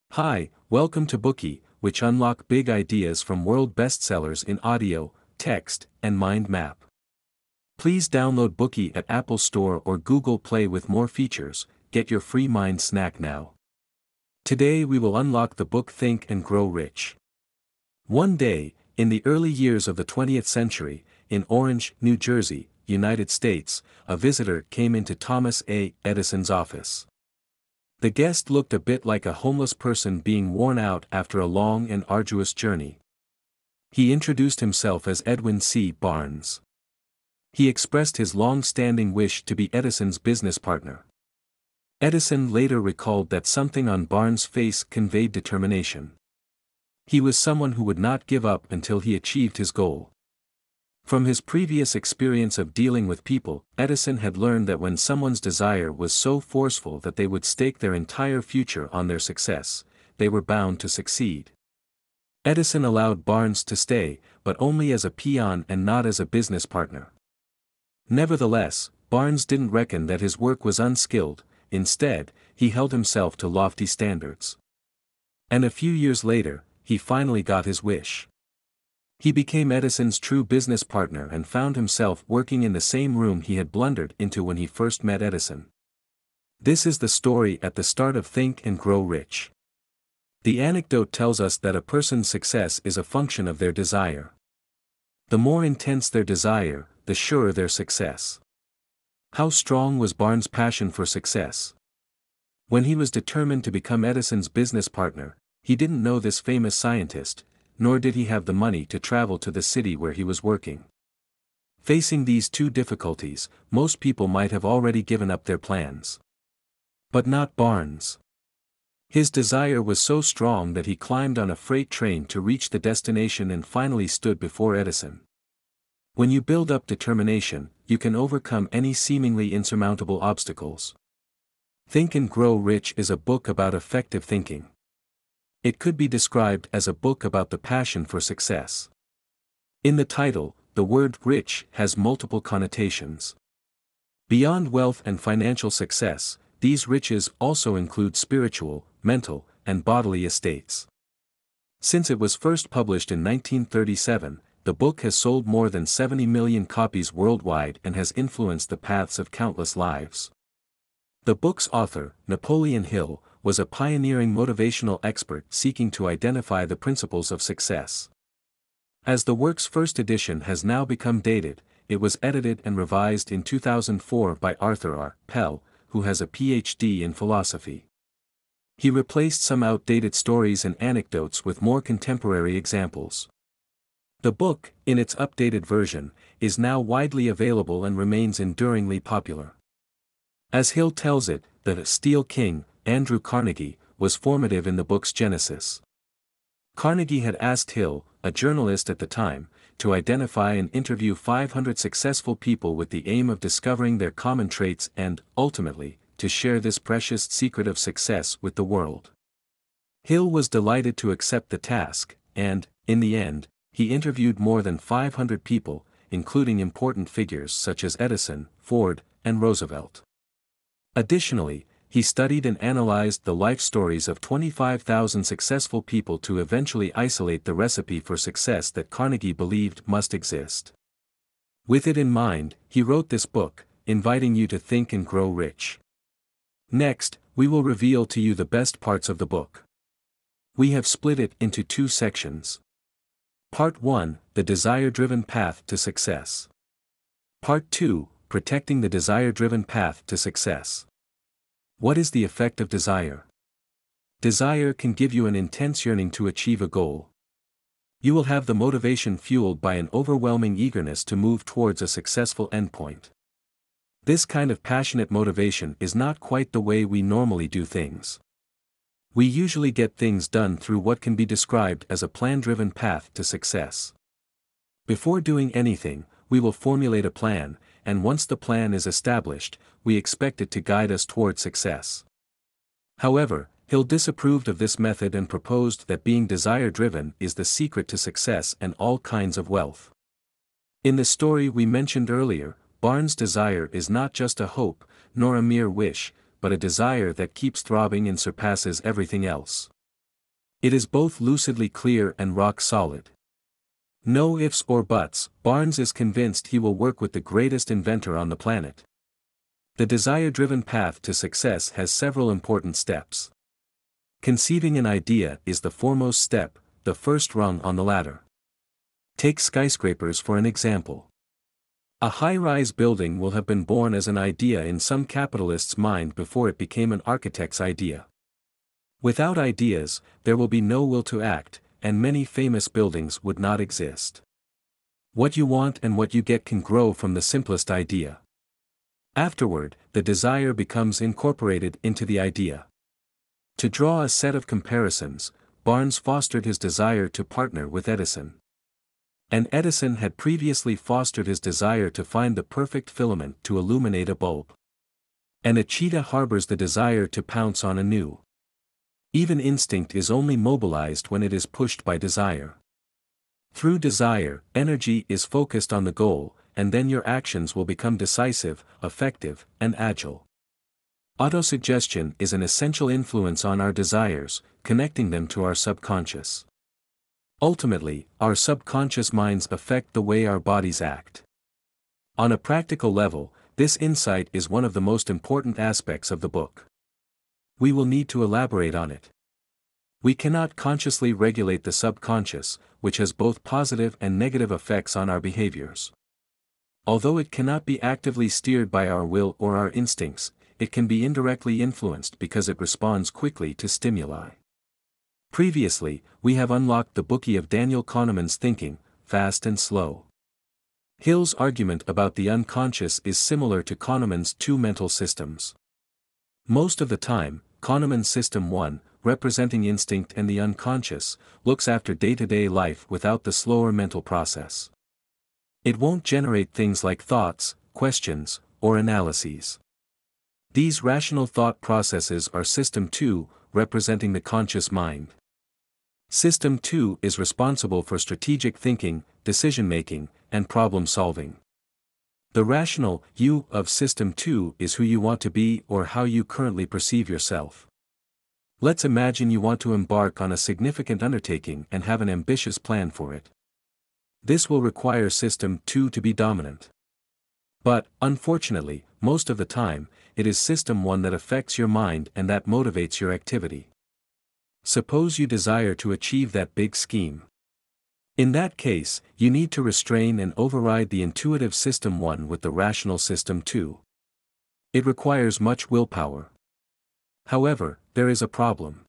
Hi, welcome to Bookie, which unlock big ideas from world bestsellers in audio, text, and mind map. Please download Bookie at Apple Store or Google Play with more features. Get your free mind snack now. Today we will unlock the book Think and Grow Rich. One day, in the early years of the 20th century, in Orange, New Jersey, United States, a visitor came into Thomas A. Edison's office. The guest looked a bit like a homeless person being worn out after a long and arduous journey. He introduced himself as Edwin C. Barnes. He expressed his long-standing wish to be Edison's business partner. Edison later recalled that something on Barnes' face conveyed determination. He was someone who would not give up until he achieved his goal. From his previous experience of dealing with people, Edison had learned that when someone's desire was so forceful that they would stake their entire future on their success, they were bound to succeed. Edison allowed Barnes to stay, but only as a peon and not as a business partner. Nevertheless, Barnes didn't reckon that his work was unskilled. Instead, he held himself to lofty standards. And a few years later, he finally got his wish. He became Edison's true business partner and found himself working in the same room he had blundered into when he first met Edison. This is the story at the start of Think and Grow Rich. The anecdote tells us that a person's success is a function of their desire. The more intense their desire, the surer their success. How strong was Barnes' passion for success? When he was determined to become Edison's business partner, he didn't know this famous scientist, nor did he have the money to travel to the city where he was working. Facing these two difficulties, most people might have already given up their plans. But not Barnes. His desire was so strong that he climbed on a freight train to reach the destination and finally stood before Edison. When you build up determination, you can overcome any seemingly insurmountable obstacles. Think and Grow Rich is a book about effective thinking. It could be described as a book about the passion for success. In the title, the word rich has multiple connotations. Beyond wealth and financial success, these riches also include spiritual, mental, and bodily estates. Since it was first published in 1937, the book has sold more than 70 million copies worldwide and has influenced the paths of countless lives. The book's author, Napoleon Hill, was a pioneering motivational expert seeking to identify the principles of success. As the work's first edition has now become dated, it was edited and revised in 2004 by Arthur R. Pell, who has a Ph.D. in philosophy. He replaced some outdated stories and anecdotes with more contemporary examples. The book, in its updated version, is now widely available and remains enduringly popular. As Hill tells it, the Steel King, Andrew Carnegie, was formative in the book's genesis. Carnegie had asked Hill, a journalist at the time, to identify and interview 500 successful people with the aim of discovering their common traits and, ultimately, to share this precious secret of success with the world. Hill was delighted to accept the task, and, in the end, he interviewed more than 500 people, including important figures such as Edison, Ford, and Roosevelt. Additionally, he studied and analyzed the life stories of 25,000 successful people to eventually isolate the recipe for success that Carnegie believed must exist. With it in mind, he wrote this book, inviting you to think and grow rich. Next, we will reveal to you the best parts of the book. We have split it into two sections. Part 1, The Desire-Driven Path to Success. Part 2, Protecting the Desire-Driven Path to Success. What is the effect of desire? Desire can give you an intense yearning to achieve a goal. You will have the motivation fueled by an overwhelming eagerness to move towards a successful endpoint. This kind of passionate motivation is not quite the way we normally do things. We usually get things done through what can be described as a plan-driven path to success. Before doing anything, we will formulate a plan, and once the plan is established, we expect it to guide us toward success. However, Hill disapproved of this method and proposed that being desire-driven is the secret to success and all kinds of wealth. In the story we mentioned earlier, Barnes' desire is not just a hope, nor a mere wish, but a desire that keeps throbbing and surpasses everything else. It is both lucidly clear and rock solid. No ifs or buts. Barnes is convinced he will work with the greatest inventor on the planet. The desire-driven path to success has several important steps. Conceiving an idea is the foremost step, the first rung on the ladder. Take skyscrapers for an example. A high-rise building will have been born as an idea in some capitalist's mind before it became an architect's idea. Without ideas, there will be no will to act, and many famous buildings would not exist. What you want and what you get can grow from the simplest idea. Afterward, the desire becomes incorporated into the idea. To draw a set of comparisons, Barnes fostered his desire to partner with Edison. And Edison had previously fostered his desire to find the perfect filament to illuminate a bulb. And a cheetah harbors the desire to pounce on a new. Even instinct is only mobilized when it is pushed by desire. Through desire, energy is focused on the goal, and then your actions will become decisive, effective, and agile. Autosuggestion is an essential influence on our desires, connecting them to our subconscious. Ultimately, our subconscious minds affect the way our bodies act. On a practical level, this insight is one of the most important aspects of the book. We will need to elaborate on it. We cannot consciously regulate the subconscious, which has both positive and negative effects on our behaviors. Although it cannot be actively steered by our will or our instincts, it can be indirectly influenced because it responds quickly to stimuli. Previously, we have unlocked the bookie of Daniel Kahneman's thinking, fast and slow. Hill's argument about the unconscious is similar to Kahneman's two mental systems. Most of the time, Kahneman's System 1, representing instinct and the unconscious, looks after day-to-day life without the slower mental process. It won't generate things like thoughts, questions, or analyses. These rational thought processes are System 2, representing the conscious mind. System 2 is responsible for strategic thinking, decision-making, and problem-solving. The rational you of System 2 is who you want to be or how you currently perceive yourself. Let's imagine you want to embark on a significant undertaking and have an ambitious plan for it. This will require System 2 to be dominant. But, unfortunately, most of the time, it is System 1 that affects your mind and that motivates your activity. Suppose you desire to achieve that big scheme. In that case, you need to restrain and override the intuitive System 1 with the rational System 2. It requires much willpower. However, there is a problem.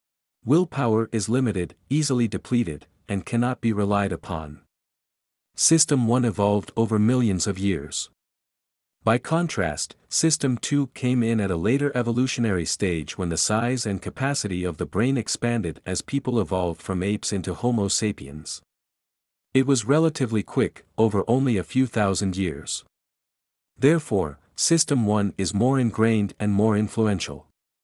Willpower is limited, easily depleted, and cannot be relied upon. System 1 evolved over millions of years. By contrast, System 2 came in at a later evolutionary stage when the size and capacity of the brain expanded as people evolved from apes into Homo sapiens. It was relatively quick, over only a few thousand years. Therefore, System 1 is more ingrained and more influential.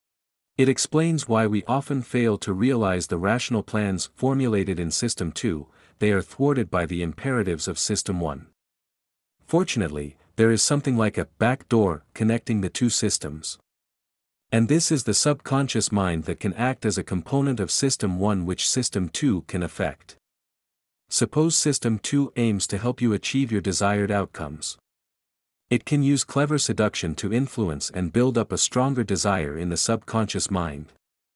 It explains why we often fail to realize the rational plans formulated in System 2, they are thwarted by the imperatives of System 1. Fortunately, there is something like a back door connecting the two systems. And this is the subconscious mind that can act as a component of System 1 which System 2 can affect. Suppose System 2 aims to help you achieve your desired outcomes. It can use clever seduction to influence and build up a stronger desire in the subconscious mind.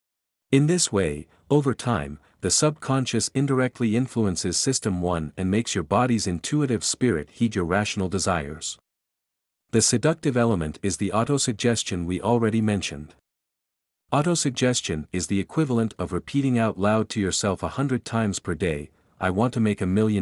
In this way, over time, the subconscious indirectly influences System 1 and makes your body's intuitive spirit heed your rational desires. The seductive element is the autosuggestion we already mentioned. Autosuggestion is the equivalent of repeating out loud to yourself 100 times per day, "I want to make $1 million."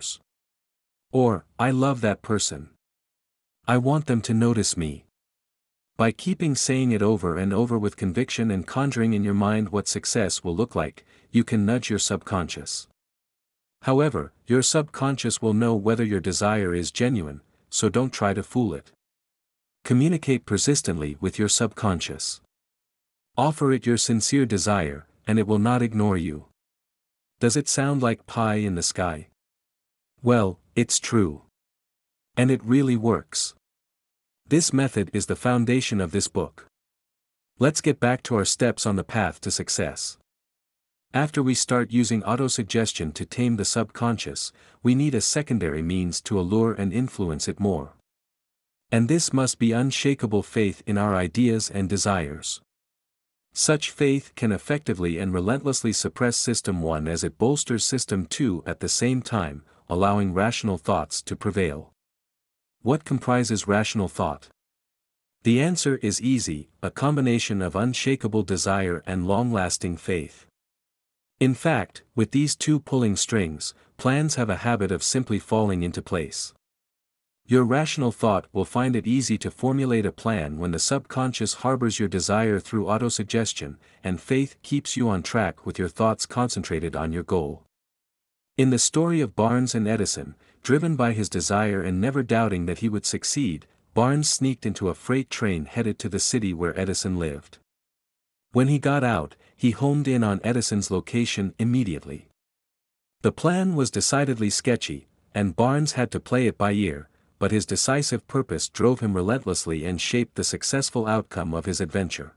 Or, "I love that person. I want them to notice me." By keeping saying it over and over with conviction and conjuring in your mind what success will look like, you can nudge your subconscious. However, your subconscious will know whether your desire is genuine, so don't try to fool it. Communicate persistently with your subconscious. Offer it your sincere desire, and it will not ignore you. Does it sound like pie in the sky? Well, it's true. And it really works. This method is the foundation of this book. Let's get back to our steps on the path to success. After we start using autosuggestion to tame the subconscious, we need a secondary means to allure and influence it more. And this must be unshakable faith in our ideas and desires. Such faith can effectively and relentlessly suppress System 1 as it bolsters System 2 at the same time, allowing rational thoughts to prevail. What comprises rational thought? The answer is easy: a combination of unshakable desire and long-lasting faith. In fact, with these two pulling strings, plans have a habit of simply falling into place. Your rational thought will find it easy to formulate a plan when the subconscious harbors your desire through autosuggestion, and faith keeps you on track with your thoughts concentrated on your goal. In the story of Barnes and Edison, driven by his desire and never doubting that he would succeed, Barnes sneaked into a freight train headed to the city where Edison lived. When he got out, he homed in on Edison's location immediately. The plan was decidedly sketchy, and Barnes had to play it by ear, but his decisive purpose drove him relentlessly and shaped the successful outcome of his adventure.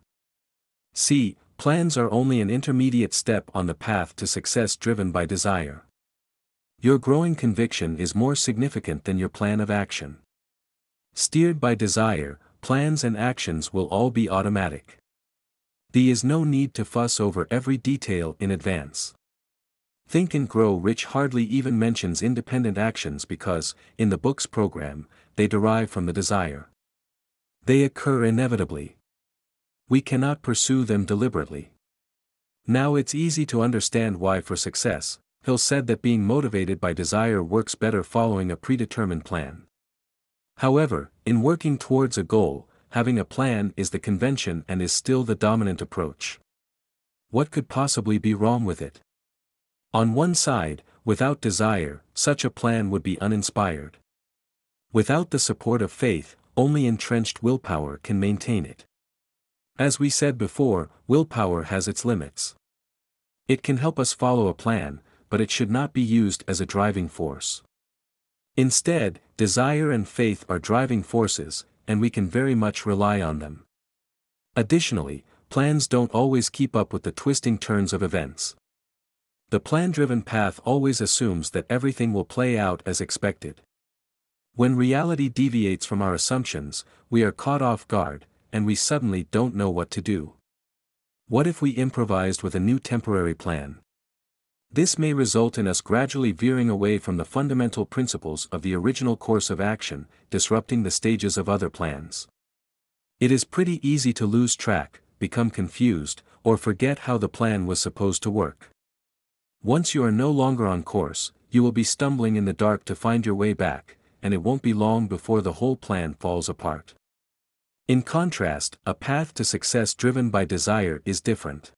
See, plans are only an intermediate step on the path to success driven by desire. Your growing conviction is more significant than your plan of action. Steered by desire, plans and actions will all be automatic. There is no need to fuss over every detail in advance. Think and Grow Rich hardly even mentions independent actions because, in the book's program, they derive from the desire. They occur inevitably. We cannot pursue them deliberately. Now it's easy to understand why for success, Hill said that being motivated by desire works better following a predetermined plan. However, in working towards a goal, having a plan is the convention and is still the dominant approach. What could possibly be wrong with it? On one side, without desire, such a plan would be uninspired. Without the support of faith, only entrenched willpower can maintain it. As we said before, willpower has its limits. It can help us follow a plan, but it should not be used as a driving force. Instead, desire and faith are driving forces, and we can very much rely on them. Additionally, plans don't always keep up with the twisting turns of events. The plan-driven path always assumes that everything will play out as expected. When reality deviates from our assumptions, we are caught off guard, and we suddenly don't know what to do. What if we improvised with a new temporary plan? This may result in us gradually veering away from the fundamental principles of the original course of action, disrupting the stages of other plans. It is pretty easy to lose track, become confused, or forget how the plan was supposed to work. Once you are no longer on course, you will be stumbling in the dark to find your way back, and it won't be long before the whole plan falls apart. In contrast, a path to success driven by desire is different.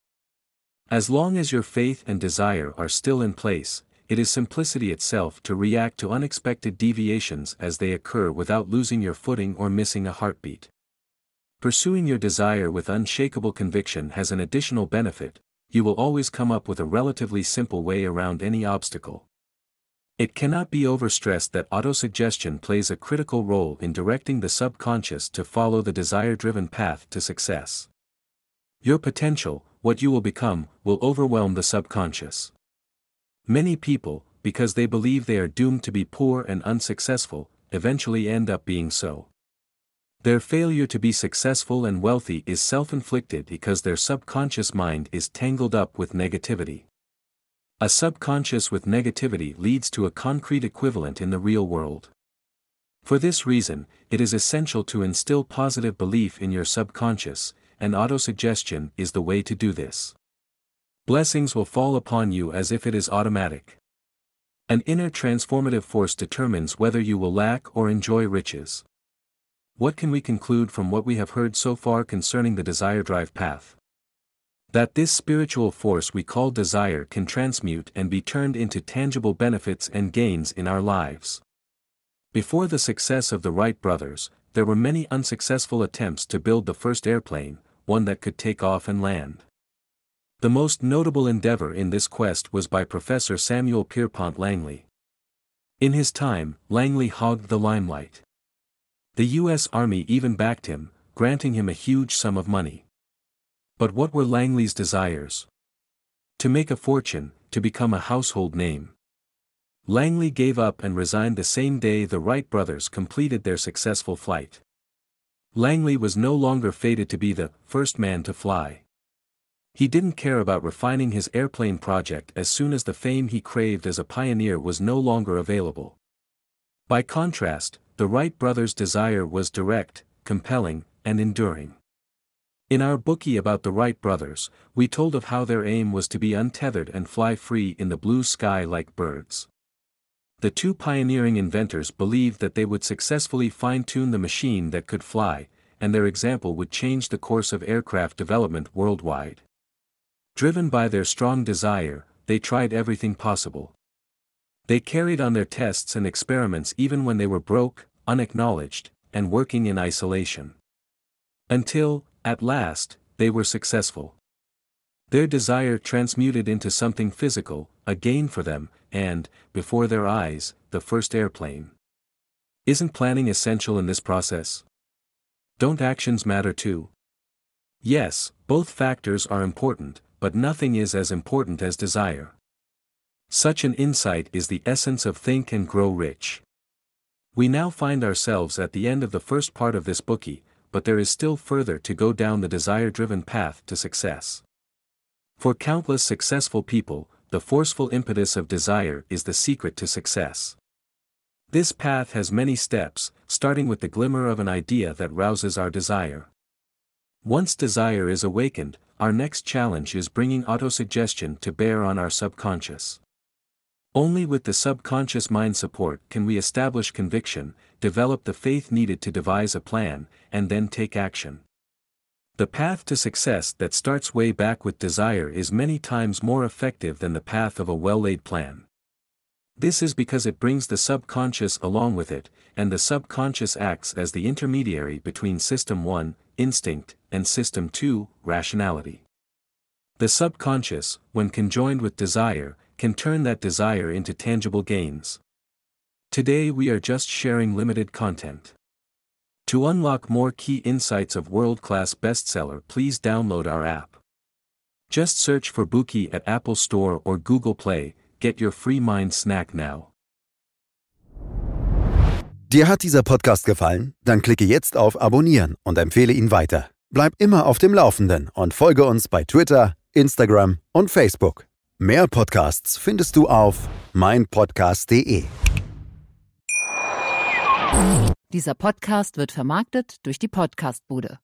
As long as your faith and desire are still in place, it is simplicity itself to react to unexpected deviations as they occur without losing your footing or missing a heartbeat. Pursuing your desire with unshakable conviction has an additional benefit: you will always come up with a relatively simple way around any obstacle. It cannot be overstressed that autosuggestion plays a critical role in directing the subconscious to follow the desire-driven path to success. Your potential, what you will become, will overwhelm the subconscious. Many people, because they believe they are doomed to be poor and unsuccessful, eventually end up being so. Their failure to be successful and wealthy is self-inflicted because their subconscious mind is tangled up with negativity. A subconscious with negativity leads to a concrete equivalent in the real world. For this reason, it is essential to instill positive belief in your subconscious, and autosuggestion is the way to do this. Blessings will fall upon you as if it is automatic. An inner transformative force determines whether you will lack or enjoy riches. What can we conclude from what we have heard so far concerning the desire drive path? That this spiritual force we call desire can transmute and be turned into tangible benefits and gains in our lives. Before the success of the Wright brothers, there were many unsuccessful attempts to build the first airplane, one that could take off and land. The most notable endeavor in this quest was by Professor Samuel Pierpont Langley. In his time, Langley hogged the limelight. The U.S. Army even backed him, granting him a huge sum of money. But what were Langley's desires? To make a fortune, to become a household name. Langley gave up and resigned the same day the Wright brothers completed their successful flight. Langley was no longer fated to be the first man to fly. He didn't care about refining his airplane project as soon as the fame he craved as a pioneer was no longer available. By contrast, the Wright brothers' desire was direct, compelling, and enduring. In our bookie about the Wright brothers, we told of how their aim was to be untethered and fly free in the blue sky like birds. The two pioneering inventors believed that they would successfully fine-tune the machine that could fly, and their example would change the course of aircraft development worldwide. Driven by their strong desire, they tried everything possible. They carried on their tests and experiments even when they were broke, unacknowledged, and working in isolation. Until, at last, they were successful. Their desire transmuted into something physical, a gain for them, and, before their eyes, the first airplane. Isn't planning essential in this process? Don't actions matter too? Yes, both factors are important, but nothing is as important as desire. Such an insight is the essence of Think and Grow Rich. We now find ourselves at the end of the first part of this bookie, but there is still further to go down the desire-driven path to success. For countless successful people, the forceful impetus of desire is the secret to success. This path has many steps, starting with the glimmer of an idea that rouses our desire. Once desire is awakened, our next challenge is bringing autosuggestion to bear on our subconscious. Only with the subconscious mind support can we establish conviction, develop the faith needed to devise a plan, and then take action. The path to success that starts way back with desire is many times more effective than the path of a well-laid plan. This is because it brings the subconscious along with it, and the subconscious acts as the intermediary between System 1, instinct, and System 2, rationality. The subconscious, when conjoined with desire, can turn that desire into tangible gains. Today we are just sharing limited content. To unlock more key insights of world-class bestseller, please download our app. Just search for Bookie at Apple Store or Google Play, get your free mind snack now. Dir hat dieser Podcast gefallen? Dann klicke jetzt auf Abonnieren und empfehle ihn weiter. Bleib immer auf dem Laufenden und folge uns bei Twitter, Instagram und Facebook. Mehr Podcasts findest du auf meinpodcast.de. Dieser Podcast wird vermarktet durch die Podcastbude.